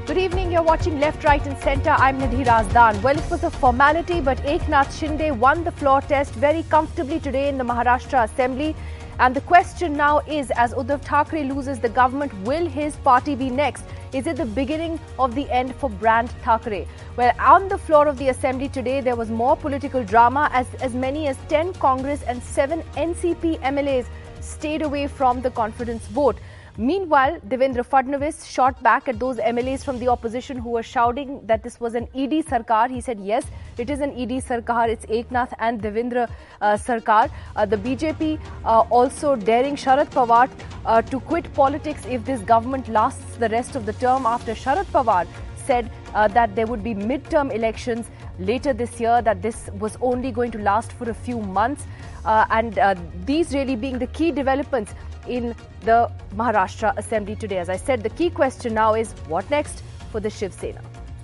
Good evening, you're watching Left, Right and Centre. I'm Nidhi Razdan. Well, it was a formality, but Eknath Shinde won the floor test very comfortably today in the Maharashtra Assembly. And the question now is, as Uddhav Thackeray loses the government, will his party be next? Is it the beginning of the end for Brand Thackeray? Well, on the floor of the Assembly today, there was more political drama as many as 10 Congress and 7 NCP MLAs stayed away from the confidence vote. Meanwhile, Devendra Fadnavis shot back at those MLAs from the opposition who were shouting that this was an ED Sarkar. He said, yes, it is an ED Sarkar. It's Eknath and Devendra Sarkar. The BJP also daring Sharad Pawar to quit politics if this government lasts the rest of the term, after Sharad Pawar said that there would be mid-term elections later this year, that this was only going to last for a few months. These really being the key developments in the Maharashtra Assembly today. As I said, the key question now is what next for the Shiv Sena?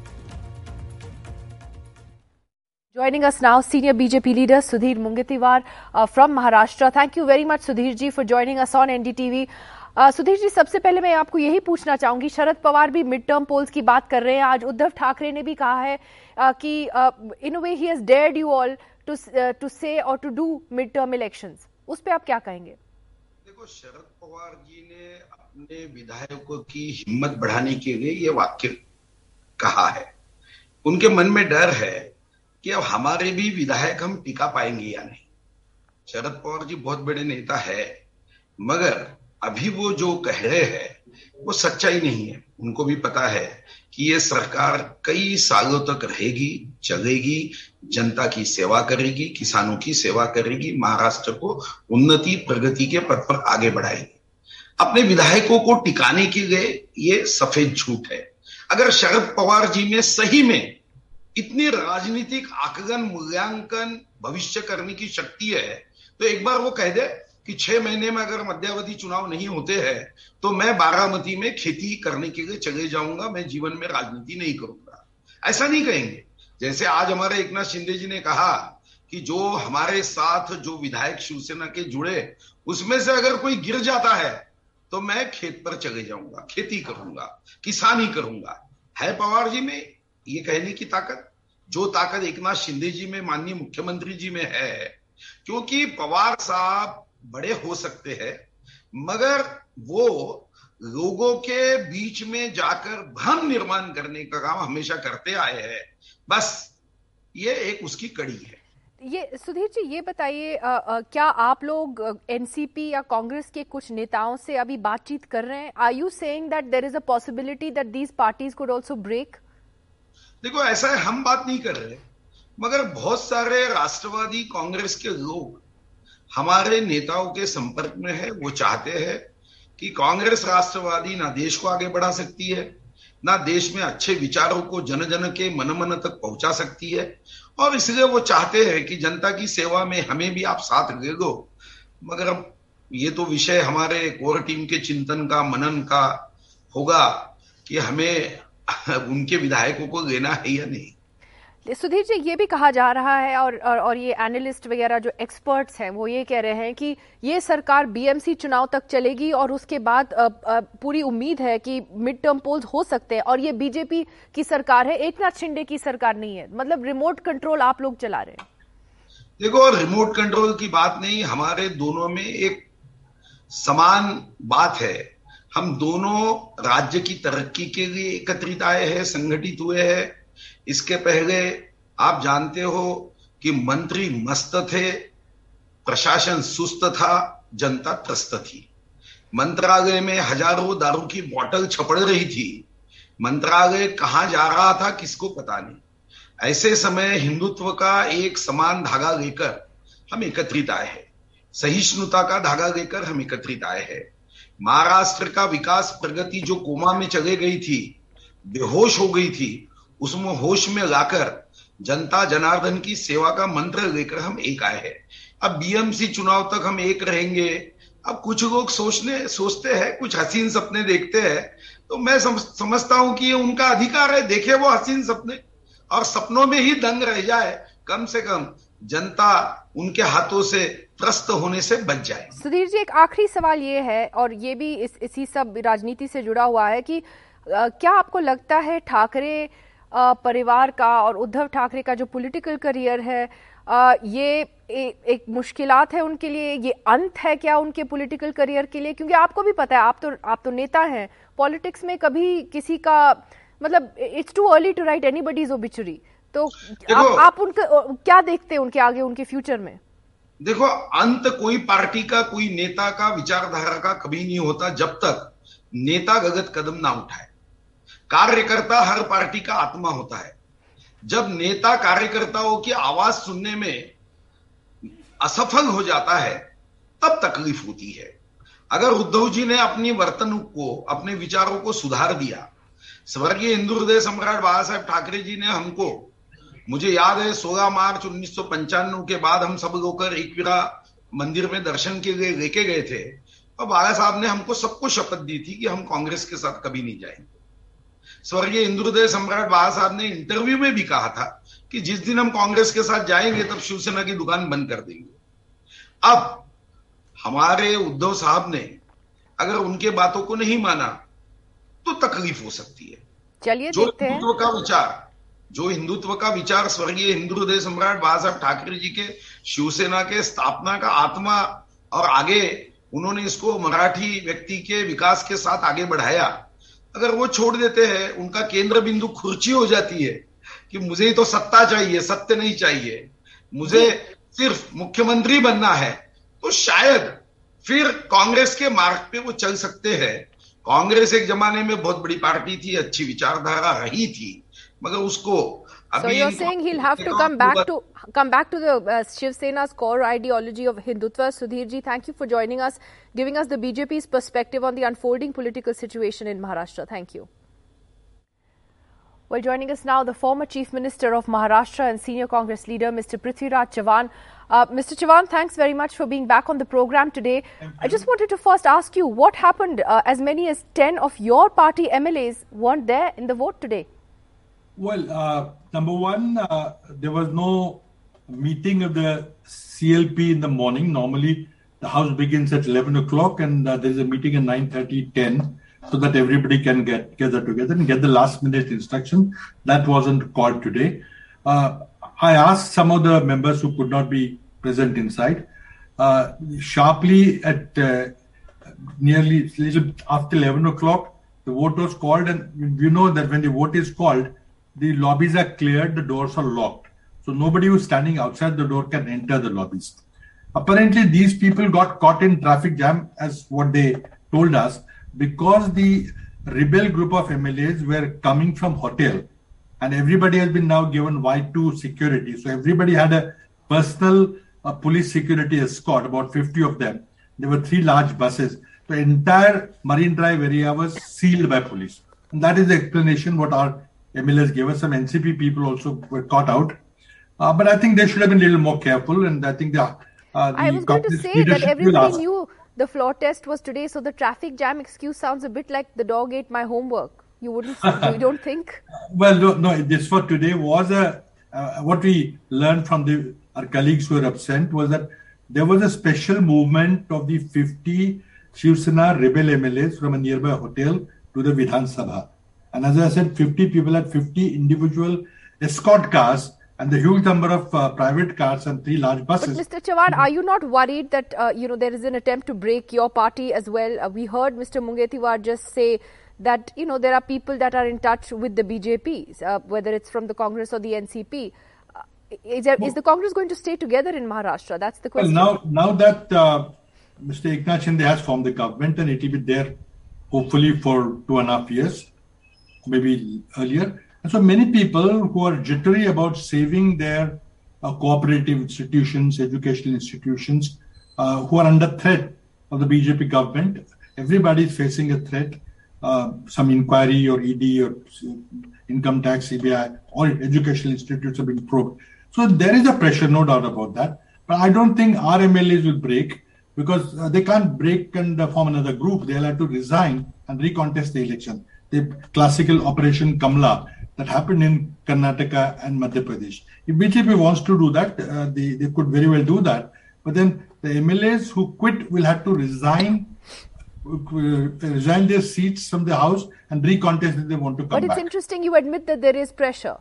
Joining us now, senior BJP leader Sudhir Mungatiwar from Maharashtra. Thank you very much, Sudhir ji, for joining us on NDTV. Sudhir ji, सबसे पहले मैं आपको यही पूछना चाहूंगी, शरद पवार भी mid term poles की बात कर रहे हैं. आज उद्धव ठाकरे ने भी कहा है कि in a way he has dared you all to say और to do mid term elections. उस पे आप क्या कहेंगे? देखो, शरद पवार जी ने अपने विधायकों की हिम्मत बढ़ाने के लिए ये वाक्य कहा है. उनके मन में डर है कि अब हमारे भी विधायक हम टिका पाएंगे या नहीं. शरद पवार जी बहुत बड़े नेता है, मगर अभी वो जो कह रहे हैं वो सच्चाई नहीं है. उनको भी पता है कि ये सरकार कई सालों तक रहेगी, चलेगी, जनता की सेवा करेगी, किसानों की सेवा करेगी, महाराष्ट्र को उन्नति प्रगति के पथ पर आगे बढ़ाएगी. अपने विधायकों को टिकाने के लिए ये सफेद झूठ है. अगर शरद पवार जी में सही में इतनी राजनीतिक आकलन, मूल्यांकन, भविष्य करने की शक्ति है, तो एक बार वो कह दे कि 6 महीने में अगर मध्यावधि चुनाव नहीं होते हैं तो मैं बारामती में खेती करने के लिए चले जाऊंगा, मैं जीवन में राजनीति नहीं करूंगा. ऐसा नहीं कहेंगे. जैसे आज हमारे एकनाथ शिंदे जी ने कहा कि जो हमारे साथ जो विधायक शिवसेना के जुड़े, उसमें से अगर कोई गिर जाता है तो मैं खेत पर चले जाऊंगा, खेती करूंगा, किसानी करूंगा. है पवार जी में ये कहने की ताकत, जो ताकत एकनाथ शिंदे जी में, माननीय मुख्यमंत्री जी में है. क्योंकि पवार साहब बड़े हो सकते हैं, मगर वो लोगों के बीच में जाकर भ्रम निर्माण करने का काम हमेशा करते आए हैं. बस ये एक उसकी कड़ी है. ये सुधीर जी, ये बताइए, क्या आप लोग एनसीपी या कांग्रेस के कुछ नेताओं से अभी बातचीत कर रहे हैं? Are you saying that there is a possibility that these parties could also break? देखो, ऐसा है, हम बात नहीं कर रहे, मगर बहुत सारे राष्ट्रवादी कांग्रेस के लोग हमारे नेताओं के संपर्क में है. वो चाहते हैं कि कांग्रेस राष्ट्रवादी ना देश को आगे बढ़ा सकती है, ना देश में अच्छे विचारों को जन जन के मन मन तक पहुंचा सकती है, और इसलिए वो चाहते हैं कि जनता की सेवा में हमें भी आप साथ ले लो. मगर अब ये तो विषय हमारे कोर टीम के चिंतन का, मनन का होगा कि हमें उनके विधायकों को लेना है या नहीं. सुधीर जी, ये भी कहा जा रहा है और ये एनालिस्ट वगैरह जो एक्सपर्ट्स हैं वो ये कह रहे हैं कि ये सरकार बीएमसी चुनाव तक चलेगी और उसके बाद पूरी उम्मीद है कि मिड टर्म पोल्स हो सकते हैं, और ये बीजेपी की सरकार है, एकनाथ शिंदे की सरकार नहीं है. मतलब रिमोट कंट्रोल आप लोग चला रहे हैं. देखो, रिमोट कंट्रोल की बात नहीं, हमारे दोनों में एक समान बात है. हम दोनों राज्य की तरक्की के लिए एकत्रित आए हैं, संगठित हुए हैं. इसके पहले आप जानते हो कि मंत्री मस्त थे, प्रशासन सुस्त था, जनता त्रस्त थी. मंत्रालय में हजारों दारू की बोतल छपड़ रही थी. मंत्रालय कहां जा रहा था किसको पता नहीं. ऐसे समय हिंदुत्व का एक समान धागा लेकर हम एकत्रित आए हैं, सहिष्णुता का धागा लेकर हम एकत्रित आए हैं. महाराष्ट्र का विकास प्रगति जो कोमा में चले गई थी, बेहोश हो गई थी, उसमें होश में लाकर जनता जनार्दन की सेवा का मंत्र लेकर हम एक आए हैं. अब बीएमसी चुनाव तक हम एक रहेंगे. अब कुछ लोग सोचते हैं, कुछ हसीन सपने देखते हैं, तो मैं समझता हूं कि ये उनका अधिकार है. देखे वो हसीन सपने, और सपनों में ही दंग रह जाए. कम से कम जनता उनके हाथों से त्रस्त होने से बच जाए. सुधीर जी, एक आखिरी सवाल ये है, और ये भी इसी सब राजनीति से जुड़ा हुआ है, कि क्या आपको लगता है ठाकरे परिवार का और उद्धव ठाकरे का जो पॉलिटिकल करियर है ये एक मुश्किलात है उनके लिए, ये अंत है क्या उनके पॉलिटिकल करियर के लिए? क्योंकि आपको भी पता है, आप तो नेता हैं, पॉलिटिक्स में कभी किसी का मतलब it's too early to write anybody's obituary. तो आप उनका क्या देखते हैं उनके आगे, उनके फ्यूचर में? देखो, अंत कोई पार्टी का, कोई नेता का, विचारधारा का कभी नहीं होता जब तक नेता गलत कदम ना उठाए। कार्यकर्ता हर पार्टी का आत्मा होता है। जब नेता कार्यकर्ताओं की आवाज सुनने में असफल हो जाता है तब तकलीफ होती है। अगर उद्धव जी ने अपनी वर्तणूक को, अपने विचारों को सुधार दिया, स्वर्गीय हिंदू हृदय सम्राट बाला साहेब ठाकरे जी ने हमको, मुझे याद है 16 मार्च 1995 के बाद हम सब लोग एकवीरा मंदिर में दर्शन के लिए लेके गए थे, और बाला साहब ने हमको सबको शपथ दी थी कि हम कांग्रेस के साथ कभी नहीं जाएंगे। स्वर्गीय हिंदू हृदय सम्राट बाला साहब ने इंटरव्यू में भी कहा था कि जिस दिन हम कांग्रेस के साथ जाएंगे तब शिवसेना की दुकान बंद कर देंगे। अब हमारे उद्धव साहब ने अगर उनके बातों को नहीं माना तो तकलीफ हो सकती है। चलिए देखते हैं। जो हिंदुत्व का विचार स्वर्गीय हिंदू हृदय सम्राट बाला साहब ठाकरे जी के शिवसेना के स्थापना का आत्मा, और आगे उन्होंने इसको मराठी व्यक्ति के विकास के साथ आगे बढ़ाया, अगर वो छोड़ देते हैं, उनका केंद्र बिंदु खुर्ची हो जाती है कि मुझे ही तो सत्ता चाहिए, सत्य नहीं चाहिए, मुझे सिर्फ मुख्यमंत्री बनना है, तो शायद फिर कांग्रेस के मार्ग पे वो चल सकते हैं। कांग्रेस एक जमाने में बहुत बड़ी पार्टी थी, अच्छी विचारधारा रही थी, मगर उसको So you're saying he'll have to come back to the Shiv Sena's core ideology of Hindutva. Sudhir ji, thank you for joining us, giving us the BJP's perspective on the unfolding political situation in Maharashtra. Thank you. Well, joining us now, the former Chief Minister of Maharashtra and senior Congress leader, Mr. Prithviraj Chavan. Mr. Chavan, thanks very much for being back on the program today. I just wanted to first ask you, what happened? As many as 10 of your party MLAs weren't there in the vote today. Well, number one, there was no meeting of the CLP in the morning. Normally, the House begins at 11 o'clock and there is a meeting at 9:30, 10, so that everybody can get together and get the last minute instruction. That wasn't called today. I asked some of the members who could not be present inside. Sharply at nearly after 11 o'clock, the vote was called, and you know that when the vote is called, the lobbies are cleared, the doors are locked. So nobody who's standing outside the door can enter the lobbies. Apparently, these people got caught in traffic jam, as what they told us, because the rebel group of MLAs were coming from hotel, and everybody has been now given Y2 security. So everybody had a personal police security escort, about 50 of them. There were 3 large buses. The entire Marine Drive area was sealed by police. And that is the explanation what our MLAs gave us. Some NCP people also were caught out. But I think they should have been a little more careful. And I think I was going to say that everybody knew the floor test was today. So the traffic jam excuse sounds a bit like the dog ate my homework. You don't think? Well, no, this for today was what we learned from our colleagues who were absent was that there was a special movement of the 50 Shiv Sena rebel MLAs from a nearby hotel to the Vidhan Sabha. And as I said, 50 people had 50 individual escort cars and the huge number of private cars and 3 large buses. But Mr. Chavan, are you not worried that there is an attempt to break your party as well? We heard Mr. Mungetiwar just say that there are people that are in touch with the BJP, whether it's from the Congress or the NCP. Is the Congress going to stay together in Maharashtra? That's the question. Well, now that Mr. Eknath Shinde has formed the government, and it will be there hopefully for 2.5 years, maybe earlier. And so many people who are jittery about saving their cooperative institutions, educational institutions, who are under threat of the BJP government. Everybody is facing a threat. Some inquiry or ED or income tax, CBI, or educational institutes are being probed. So there is a pressure, no doubt about that. But I don't think our MLAs will break, because they can't break and form another group. They'll have to resign and recontest the election. The classical Operation Kamla that happened in Karnataka and Madhya Pradesh. If BJP wants to do that, they could very well do that. But then the MLAs who quit will have to resign resign their seats from the House and recontest if they want to come back. But it's interesting you admit that there is pressure.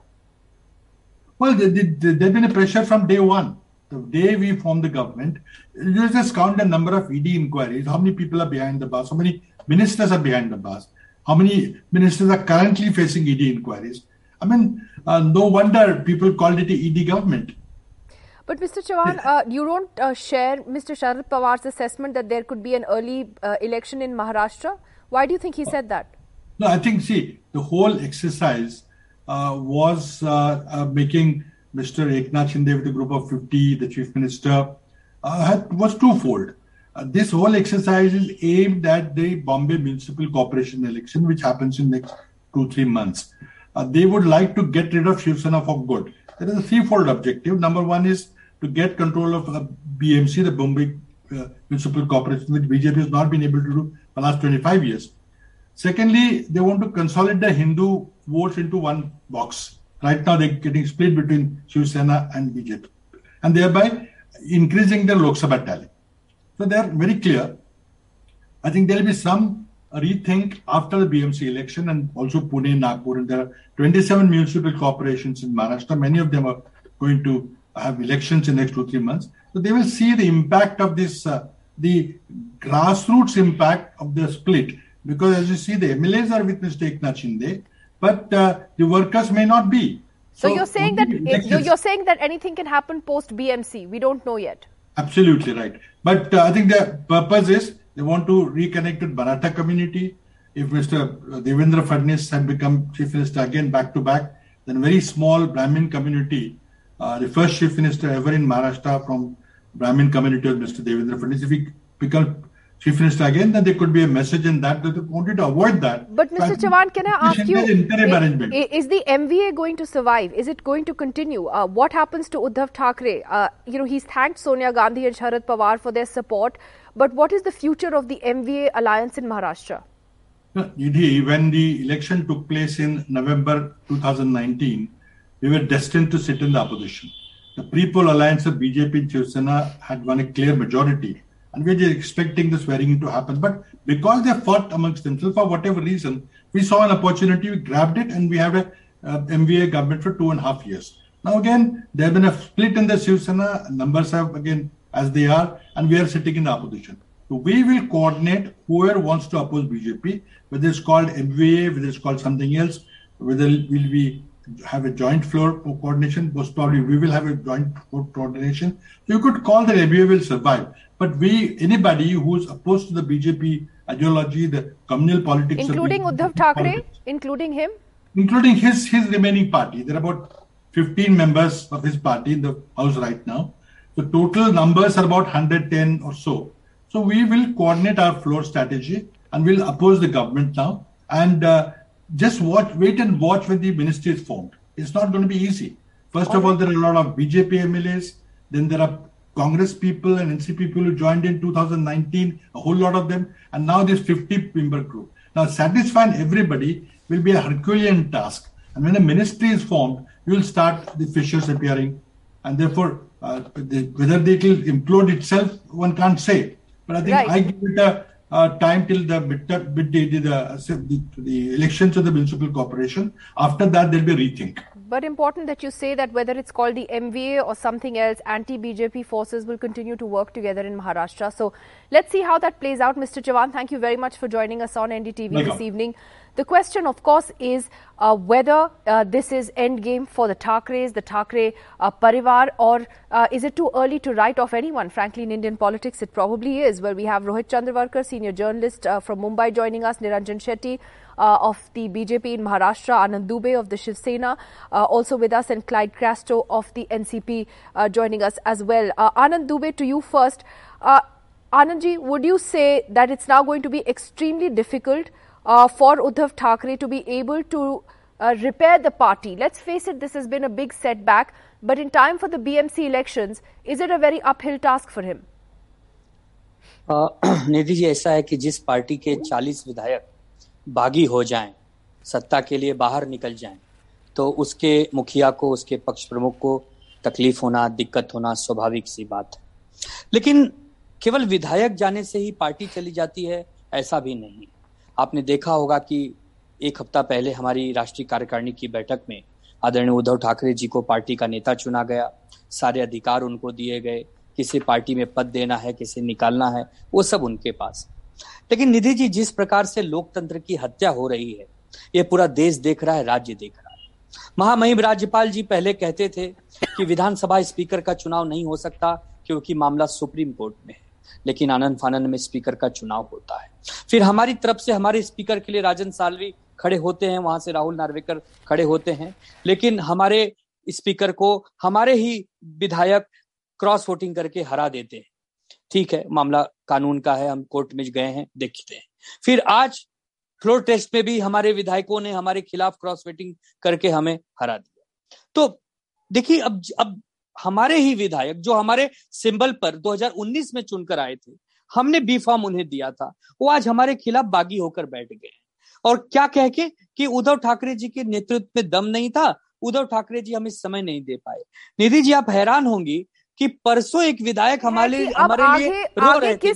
Well, there's been a pressure from day one. The day we formed the government, you just count the number of ED inquiries, how many people are behind the bars, how many ministers are behind the bars, how many ministers are currently facing ED inquiries. I mean, no wonder people called it a ED government. But Mr. Chauhan, you don't share Mr. Sharad Pawar's assessment that there could be an early election in Maharashtra. Why do you think he said that? No, I think, see, the whole exercise was making Mr. Eknath Shinde with a group of 50, the Chief Minister, was twofold. This whole exercise is aimed at the Bombay Municipal Corporation election, which happens in the next 2-3 months. They would like to get rid of Shiv Sena for good. There is a threefold objective. Number one is to get control of BMC, the Bombay Municipal Corporation, which BJP has not been able to do for the last 25 years. Secondly, they want to consolidate the Hindu votes into one box. Right now, they're getting split between Shiv Sena and BJP, and thereby increasing their Lok Sabha tally. So they are very clear. I think there will be some rethink after the BMC election, and also Pune, Nagpur, and there are 27 municipal corporations in Maharashtra. Many of them are going to have elections in the next 2-3 months. So they will see the impact of this, the grassroots impact of the split. Because as you see, the MLAs are with Mr. Eknath Shinde, but the workers may not be. So you're saying that anything can happen post BMC. We don't know yet. Absolutely right. But I think the purpose is they want to reconnect with Maratha community. If Mr. Devendra Fadnis had become Chief Minister again back to back, then very small Brahmin community, the first Chief Minister ever in Maharashtra from Brahmin community was Mr. Devendra Fadnis. If he become Chief Minister again, then there could be a message in that they wanted to avoid that. But Mr. Chauhan, can I ask you, is the MVA going to survive? Is it going to continue? What happens to Uddhav Thackeray? He's thanked Sonia Gandhi and Sharad Pawar for their support. But what is the future of the MVA alliance in Maharashtra? Nidhi, when the election took place in November 2019, we were destined to sit in the opposition. The pre-poll alliance of BJP and Shiv Sena had won a clear majority. And we were expecting the swearing-in to happen. But because they fought amongst themselves, for whatever reason, we saw an opportunity, we grabbed it, and we had a MVA government for 2.5 years. Now again, there has been a split in the Shiv Sena, numbers have again as they are, and we are sitting in the opposition. So we will coordinate whoever wants to oppose BJP, whether it's called MVA, whether it's called something else, whether will we have a joint floor coordination. Most probably we will have a joint floor coordination. So you could call that MVA will survive. But anybody who is opposed to the BJP ideology, the communal politics, including Uddhav Thackeray, including him, including his remaining party, there are about 15 members of his party in the house right now. The total numbers are about 110 or so. So we will coordinate our floor strategy and we'll oppose the government now and just wait and watch when the ministry is formed. It's not going to be easy. First of all, there are a lot of BJP MLAs. Then there are Congress people and NCP people who joined in 2019, a whole lot of them. And now this 50-member group. Now satisfying everybody will be a Herculean task. And when a ministry is formed, you will start the fissures appearing. And therefore, whether they will implode itself, one can't say. But I think I give it a time till the elections of the municipal corporation. After that, there will be a rethink. But important that you say that whether it's called the MVA or something else, anti-BJP forces will continue to work together in Maharashtra. So let's see how that plays out. Mr. Chauhan, thank you very much for joining us on NDTV this evening. The question, of course, is whether this is endgame for the Thackerays, the Thackeray Parivar, or is it too early to write off anyone? Frankly, in Indian politics, it probably is. Well, we have Rohit Chandravarkar, senior journalist from Mumbai, joining us, Niranjan Shetty of the BJP in Maharashtra, Anand Dubey of the Shiv Sena also with us, and Clyde Crasto of the NCP joining us as well. Anand Dubey, to you first. Anandji, would you say that it's now going to be extremely difficult for Uddhav Thackeray to be able to repair the party? Let's face it, this has been a big setback, but in time for the BMC elections, is it a very uphill task for him? निधि जी, ऐसा है कि जिस party के 40 विधायक बागी हो जाएं, सत्ता के लिए बाहर निकल जाएं, तो उसके मुखिया को, उसके पक्ष प्रमुख को तकलीफ होना, दिक्कत होना स्वाभाविक सी बात है। लेकिन केवल विधायक जाने से ही पार्टी चली जाती है ऐसा भी नहीं। आपने देखा होगा कि एक हफ्ता पहले हमारी राष्ट्रीय कार्यकारिणी की बैठक में आदरणीय उद्धव ठाकरे जी को पार्टी का नेता चुना गया, सारे अधिकार उनको दिए गए, किसी पार्टी में पद देना है, किसे निकालना है, वो सब उनके पास। लेकिन निधि जी, जिस प्रकार से लोकतंत्र की हत्या हो रही है, ये पूरा देश देख रहा है, राज्य देख रहा है। महामहिम राज्यपाल जी पहले कहते थे कि विधानसभा स्पीकर का चुनाव नहीं हो सकता क्योंकि मामला सुप्रीम कोर्ट में है, लेकिन आनंद फानंद में स्पीकर का चुनाव होता है। फिर हमारी तरफ से हमारे स्पीकर के लिए राजन सालवी खड़े होते हैं, वहां से राहुल नार्वेकर खड़े होते हैं, लेकिन हमारे स्पीकर को हमारे ही विधायक क्रॉस वोटिंग करके हरा देते हैं। ठीक है, मामला कानून का है, हम कोर्ट में गए हैं, देखते हैं। फिर आज फ्लोर टेस्ट में भी हमारे विधायकों ने हमारे खिलाफ क्रॉस वोटिंग करके हमें हरा दिया। तो देखिए, अब हमारे ही विधायक जो हमारे सिंबल पर 2019 में चुनकर आए थे, हमने बी फॉर्म उन्हें दिया था, वो आज हमारे खिलाफ बागी होकर बैठ गए और क्या कह के कि उद्धव ठाकरे जी के नेतृत्व में दम नहीं था, उद्धव ठाकरे जी हमें समय नहीं दे पाए। निधि जी, आप हैरान होंगी कि परसों एक विधायक हमारे लिए रो रहे थे।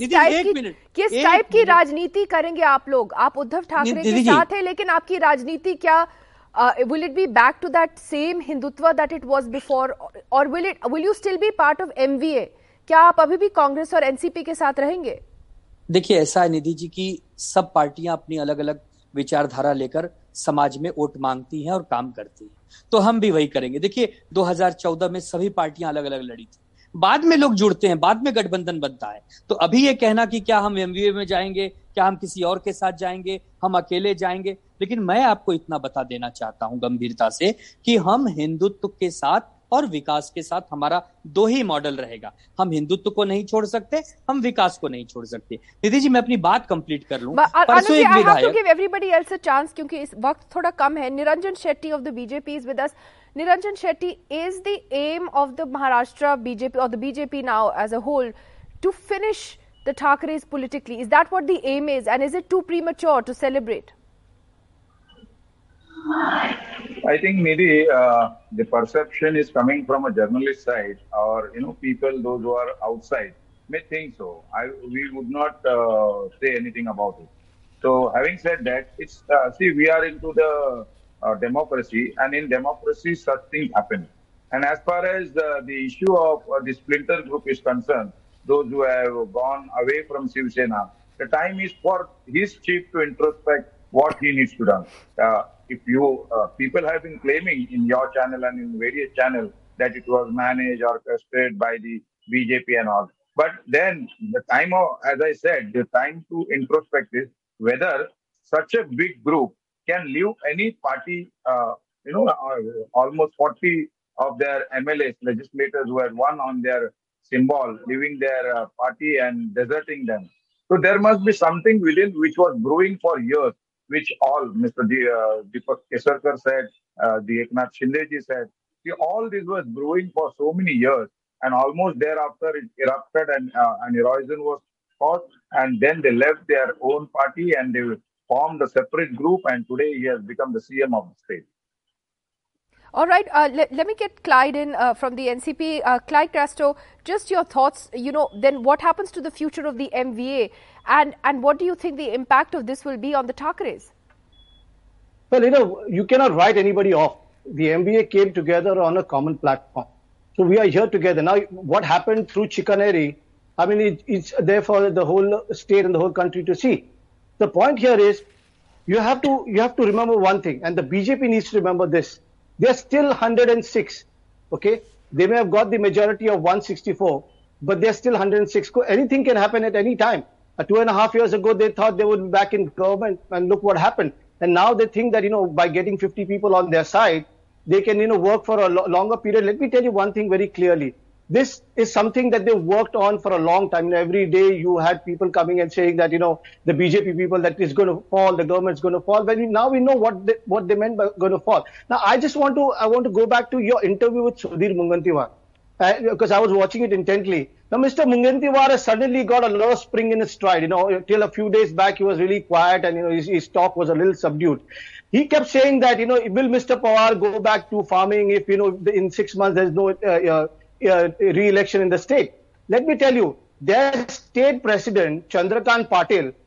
किस टाइप की राजनीति करेंगे आप लोग? आप उद्धव ठाकरे के साथ हैं, लेकिन आपकी राजनीति क्या will it be back to that same Hindutva that it was before, or will you still be part of MVA? क्या आप अभी भी कांग्रेस और एनसीपी के साथ रहेंगे? देखिए, ऐसा है निधि जी कि सब पार्टियां अपनी अलग अलग विचारधारा लेकर समाज में वोट मांगती हैं और काम करती हैं, तो हम भी वही करेंगे। देखिए, 2014 में सभी पार्टियां अलग अलग लड़ी थी, बाद में लोग जुड़ते हैं, बाद में गठबंधन बनता है। तो अभी ये कहना कि क्या हम एमवीए में जाएंगे, क्या हम किसी और के साथ जाएंगे, हम अकेले जाएंगे, लेकिन मैं आपको इतना बता देना चाहता हूं गंभीरता से कि हम हिंदुत्व के साथ और विकास के साथ हमारा दो ही मॉडल रहेगा। हम हिंदुत्व को नहीं छोड़ सकते, हम विकास को नहीं छोड़ सकते। निधि जी, मैं अपनी बात कंप्लीट कर लूं। परसों एक विधायक, give everybody else a chance क्योंकि इस वक्त थोड़ा कम है। Niranjan Shetty of the BJP is with us. Niranjan Shetty, is the aim of the Maharashtra BJP or the BJP now as a whole to finish the Thakres politically? Is that what the aim is, and is it too premature to celebrate? I think maybe the perception is coming from a journalist side, or people those who are outside may think so. We would not say anything about it. So having said that, it's see, we are into the democracy, and in democracy such things happen. And as far as the issue of the splinter group is concerned, those who have gone away from Shiv Sena, the time is for his chief to introspect what he needs to do. If you people have been claiming in your channel and in various channels that it was managed or orchestrated by the BJP and all, but then the time of, as I said, the time to introspect is whether such a big group can leave any party, almost 40 of their MLAs, legislators who had won on their symbol, leaving their party and deserting them. So there must be something within which was brewing for years, which all Mr. Deepak Kesarkar said, the Eknath Shinde ji said. See, all this was brewing for so many years, and almost thereafter it erupted and an erosion was caused, and then they left their own party and they formed a separate group, and today he has become the CM of the state. All right, let me get Clyde in from the NCP. Clyde Crasto, just your thoughts, then what happens to the future of the MVA, and what do you think the impact of this will be on the Thakres? Well, you cannot write anybody off. The MVA came together on a common platform. So we are here together. Now, what happened through chicanery, I mean, it's there for the whole state and the whole country to see. The point here is you have to remember one thing, and the BJP needs to remember this. They are still 106, okay? They may have got the majority of 164, but they are still 106. Anything can happen at any time. 2.5 years ago, they thought they would be back in government, and look what happened. And now they think that, by getting 50 people on their side, they can, work for a longer period. Let me tell you one thing very clearly. This is something that they worked on for a long time. Every day you had people coming and saying that, the BJP people, that is going to fall, the government's going to fall. But now we know what they meant by going to fall. Now, I want to go back to your interview with Sudhir Mungantiwar, because I was watching it intently. Now, Mr. Mungantiwar has suddenly got a lot of spring in his stride. Till a few days back, he was really quiet and, his talk was a little subdued. He kept saying that, will Mr. Pawar go back to farming if, in 6 months there's no re-election in the state? Let me tell you, their state president, Chandrakant Patil,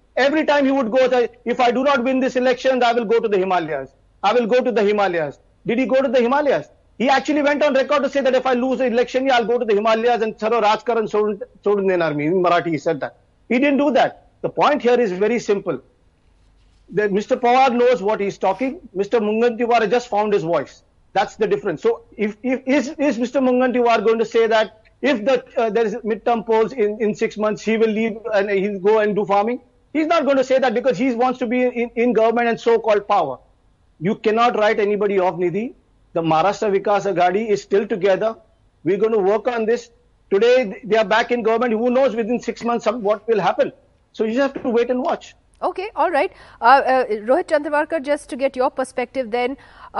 Every time he would go, if I do not win this election, I will go to the Himalayas. I will go to the Himalayas. Did he go to the Himalayas? He actually went on record to say that if I lose the election, I'll go to the Himalayas and Saro Rajkaran Sodun Denar me. In Marathi, he said that. He didn't do that. The point here is very simple. That Mr. Pawar knows what he's talking. Mr. Mungantiwar just found his voice. That's the difference. So, is Mr. Mungantiwar going to say that if there is midterm polls in 6 months, he will leave and he'll go and do farming? He's not going to say that because he wants to be in government and so-called power. You cannot write anybody off, Nidhi. The Maharashtra Vikas Aghadi is still together. We're going to work on this. Today, they are back in government. Who knows within 6 months what will happen? So you just have to wait and watch. Okay, all right. Rohit Chandravarkar, just to get your perspective then,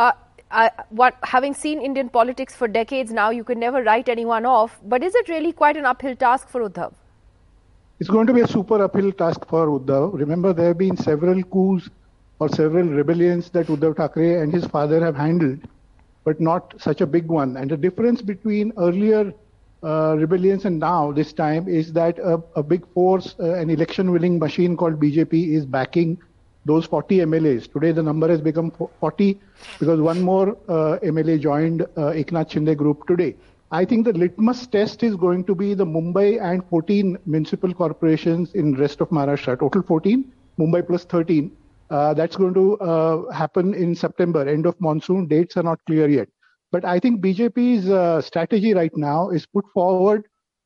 having seen Indian politics for decades now, you can never write anyone off. But is it really quite an uphill task for Uddhav? It's going to be a super uphill task for Uddhav. Remember, there have been several coups or several rebellions that Uddhav Thackeray and his father have handled, but not such a big one. And the difference between earlier rebellions and now, this time, is that a big force, an election-winning machine called BJP is backing those 40 MLAs. Today, the number has become 40 because one more MLA joined Eknath Shinde group today. I think the litmus test is going to be the Mumbai and 14 municipal corporations in rest of Maharashtra. Total 14, Mumbai plus 13. That's going to happen in September, end of monsoon. Dates are not clear yet. But I think BJP's strategy right now is put forward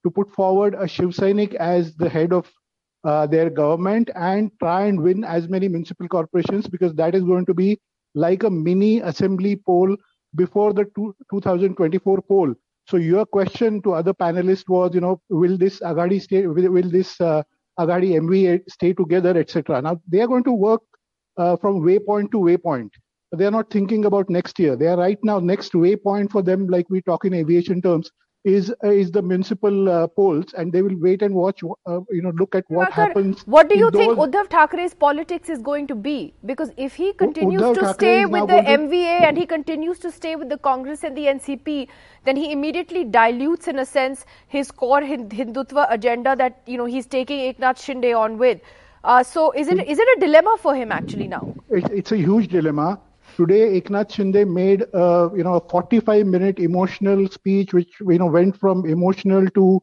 a Shiv Sainik as the head of their government and try and win as many municipal corporations, because that is going to be like a mini assembly poll before the 2024 poll. So your question to other panelists was, will this Aghadi stay, will this Aghadi MV stay together, etc. Now, they are going to work from waypoint to waypoint. They are not thinking about next year. They are right now, next waypoint for them, like we talk in aviation terms, is the municipal polls, and they will wait and watch, look at what happens. What do you think Uddhav Thackeray's politics is going to be? Because if he continues to stay with the MVA and he continues to stay with the Congress and the NCP, then he immediately dilutes, in a sense, his core Hindutva agenda that he's taking Eknath Shinde on with. So is it a dilemma for him actually now? It's a huge dilemma. Today, Eknath Shinde made a 45-minute emotional speech, which went from emotional to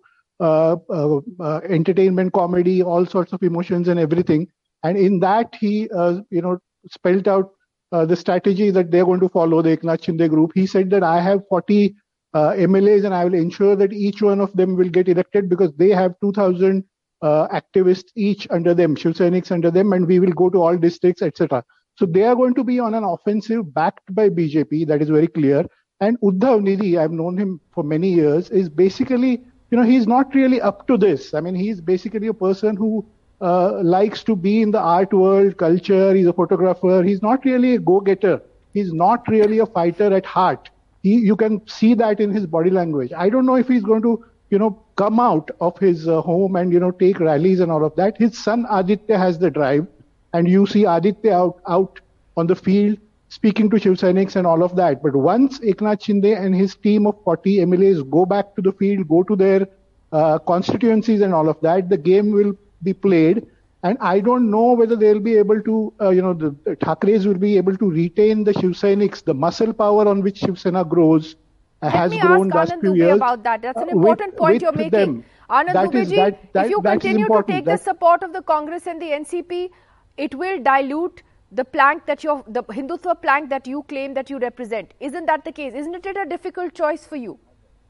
entertainment, comedy, all sorts of emotions and everything. And in that, he spelled out the strategy that they're going to follow, the Eknath Shinde group. He said that I have 40 MLAs and I will ensure that each one of them will get elected because they have 2,000 activists each under them, Shiv Sainiks under them, and we will go to all districts, etc. So they are going to be on an offensive backed by BJP. That is very clear. And Uddhav, Nidhi, I've known him for many years, is basically, he's not really up to this. I mean, he's basically a person who likes to be in the art world, culture. He's a photographer. He's not really a go-getter. He's not really a fighter at heart. You can see that in his body language. I don't know if he's going to, come out of his home and, take rallies and all of that. His son Aditya has the drive. And you see Aditya out on the field speaking to Shiv Sainiks and all of that. But once Eknath Shinde and his team of 40 MLAs go back to the field, go to their constituencies and all of that, the game will be played. And I don't know whether they'll be able to, the Thackeray's will be able to retain the Shiv Sainiks, the muscle power on which Shiv Sena grows, has grown last few years. About that. That's an important point you're making. Anand Dubey, if you continue to take the support of the Congress and the NCP, it will dilute the plank the Hindutva plank that you claim that you represent. Isn't that the case? Isn't it a difficult choice for you?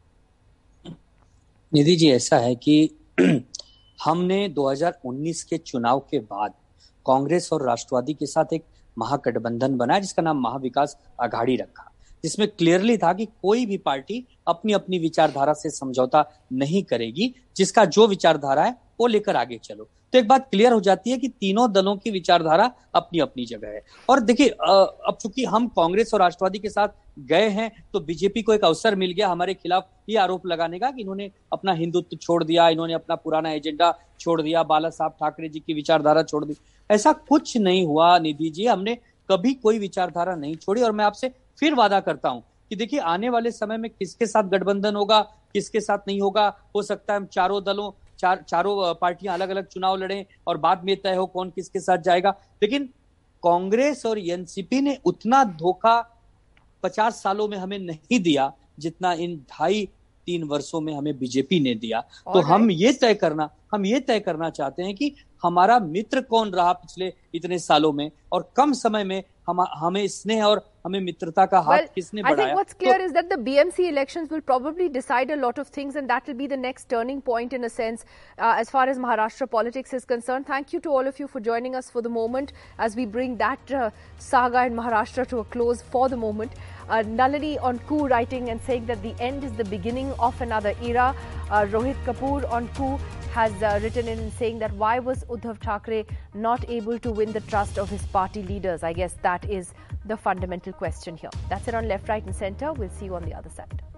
Nidhi ji, ऐसा है कि हमने 2019 के चुनाव के बाद कांग्रेस और राष्ट्रवादी के साथ एक महागठबंधन बनाया जिसका नाम महाविकास आघाड़ी रखा, जिसमें क्लियरली था कि कोई भी पार्टी अपनी अपनी विचारधारा से समझौता नहीं करेगी, जिसका जो विचारधारा है वो लेकर आगे चलो। तो एक बात क्लियर हो जाती है कि तीनों दलों की विचारधारा अपनी अपनी जगह है। और देखिए, अब चूंकि हम कांग्रेस और राष्ट्रवादी के साथ गए हैं तो बीजेपी को एक अवसर मिल गया हमारे खिलाफ ये आरोप लगाने का कि इन्होंने अपना हिंदुत्व छोड़ दिया, इन्होंने अपना पुराना एजेंडा छोड़ दिया, बाला साहब ठाकरे जी की विचारधारा छोड़ दी। ऐसा कुछ नहीं हुआ निधि जी, हमने कभी कोई विचारधारा नहीं छोड़ी। और मैं आपसे फिर वादा करता हूं कि देखिए, आने वाले समय में किसके साथ गठबंधन होगा, किसके साथ नहीं होगा, हो सकता है हम चारों पार्टियां अलग अलग चुनाव लड़ें और बाद में तय हो कौन किसके साथ जाएगा। लेकिन कांग्रेस और एनसीपी ने उतना धोखा 50 सालों में हमें नहीं दिया जितना इन 2.5-3 वर्षों में हमें बीजेपी ने दिया। तो हम ये तय करना चाहते हैं कि हमारा मित्र कौन रहा पिछले इतने सालों में, और कम समय में हमें स्नेह और हमें मित्रता का हाथ किसने बढ़ाया। I think what's clear is that the BMC elections will probably decide a lot of things, and that will be the next turning point in a sense as far as Maharashtra politics is concerned. Thank you to all of you for joining us for the moment as we bring that saga in Maharashtra to a close for the moment. Nalini on coup writing and saying that the end is the beginning of another era. Rohit Kapoor on coup has written in and saying that why was Uddhav Thackeray not able to win the trust of his party leaders? I guess that is the fundamental question here. That's it on Left, Right and Centre. We'll see you on the other side.